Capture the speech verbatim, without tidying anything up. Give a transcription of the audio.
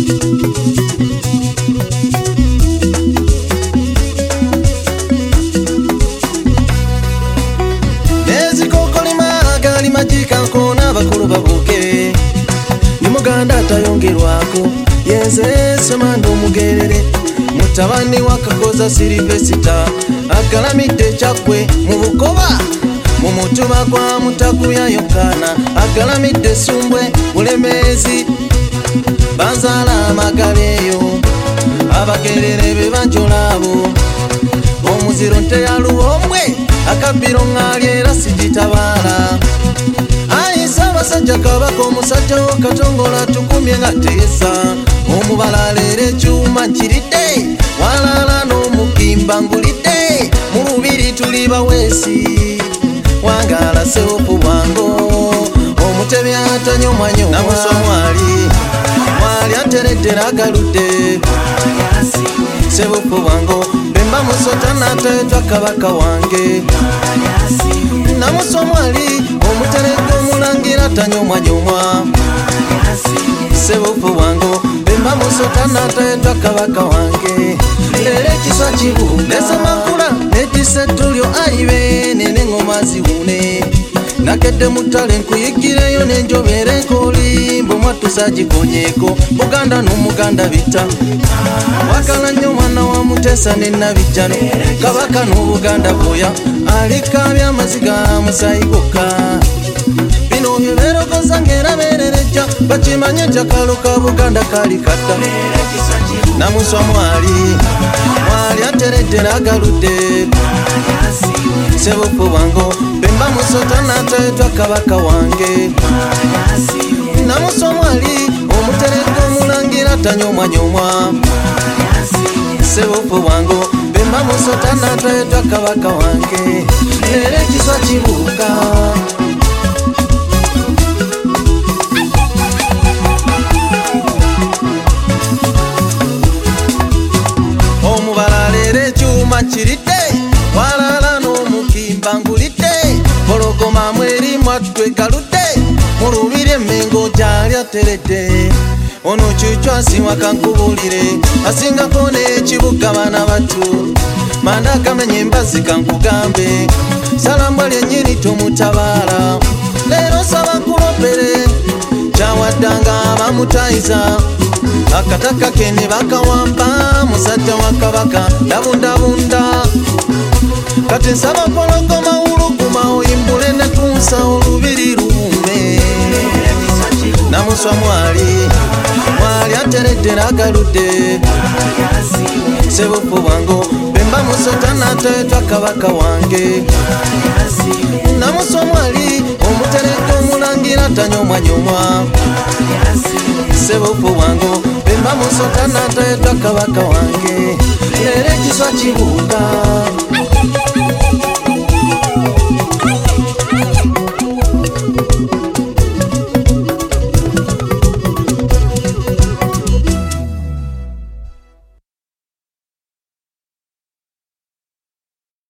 bakulu babuke ni muganda atayongerwako yenze semando mugerere mutabani wakakoza Silvesita agalamidde kyakwe mu Bukoba mu mutuba gwa Mutakuya Yokana agalamidde Sumbwe Bulemezi banzala amagaleyo abagerere be banjolabo omuziro nte ya Luwomwe akabiro ngali era sigitabala Basajja kabaka omusajja wakatongola tukumye nga teesa omubalalere ekyuma nkiridde walala n'omukimba ngulidde mu lubiri tuli baweesi wangala sewopu bwango omutebya atanyomwanyo namuso mwali mwali antereddera agaludde sewopu bwango bemba musota nateetwa kabaka wange namuso mwali omuteredde omulangira tanyomwanyomwa sebufu wango bemba musota nateetwa kabaka wange lero ekiswa kibu nesemakula netisettulyo ayibe nene ngoma ziwune nakedde mutale nkuyigireyo nenjobera enkolimbo mwatusa gikonyeko Buganda n'omuganda bita wakala nnyo mwana wa Mutesa ne Nabijjano kabaka n'Obuganda boya alikabya amaziga musayigokka bino byeberogoza ngera berereja bakimanye jakalo ka Buganda kali kata namuswa mwali mwali atereddera agaludde sebufu wango bemba musota nateetwa kabaka wange namuswa mwali omuteredde omulangira tanyomwanyomwa sebufu wango bemba musota nateetwa kabaka wange lero ekiswa kibuuka omubalalere ekyuma nkiridde walala n'omukimba ngulidde pologoma mweri mwattu egaludde mu lubiri emmengo gyali ateredde ono kyekyo asiwa kankubulire asingako n'ekibuga baana batu manda agamenye embazi kankugambe salambwa lyennyini tomutabaala leero saba nkulopere kyawaddanga bamutayiza akataka kene bakawamba musajja wa kabaka ndabundabunda kati nsaba pologoma wuluguma oyimbule ne kunsa olubiri lume namuswa mwali mwali atereddera agaludde sebufu bwango bemba musota nateetwa kabaka wange namuswa mwali omuteredde omulangira tanyomwanyomwa sebufu bwango bemba musota nateetwa kabaka wange lero ekiswa kibuuka